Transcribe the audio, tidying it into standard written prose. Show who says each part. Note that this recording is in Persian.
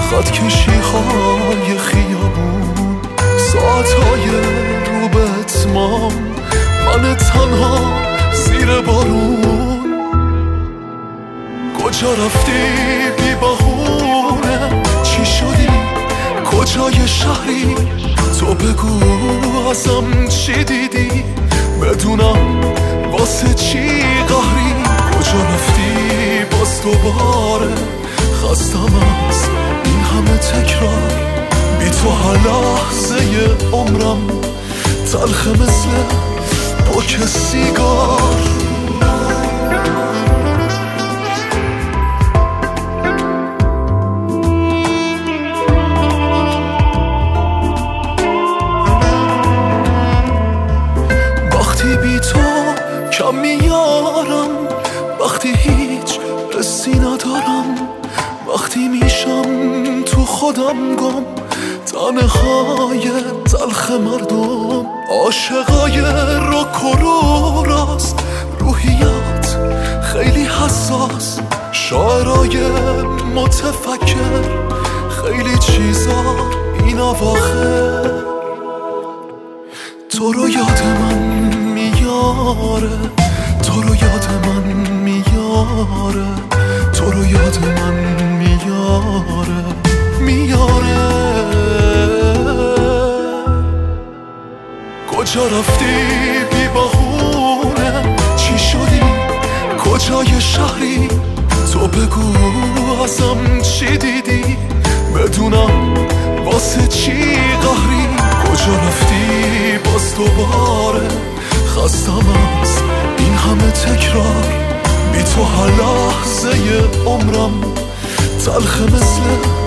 Speaker 1: خط کشی های خیابون، ساعتهای رو به اتمام، من تنها زیر بارون. کجا رفتی بی بهونه؟ چی شدی؟ کجای شهری؟ تو بگو ازم چی دیدی؟ بدونم واسه چی قهری. کجا رفتی باز دوباره؟ خستم از این همه تکرار، بی تو هر لحظه عمرم تلخه مثل پاک سیگار. وقتی بی تو کم میارم، وقتی هیچ حسی ندارم، وقتی میشم تو خودم گم، تنهای تلخ مردم، عاشقای روک و رو راست، روحیات خیلی حساس، شاعرای متفکر، خیلی چیزا این اواخر. تو رو یاد من میاره، تو رو یاد من میاره، تو رو یاد من میاره، میاره. کجا رفتی بی بهونه؟ چی شدی؟ کجای شهری؟ تو بگو ازم چی دیدی؟ بدونم واسه چی قهری. کجا رفتی باز دوباره؟ خستم از این همه تکرار، بی تو هر لحظه عمرم تلخه مثل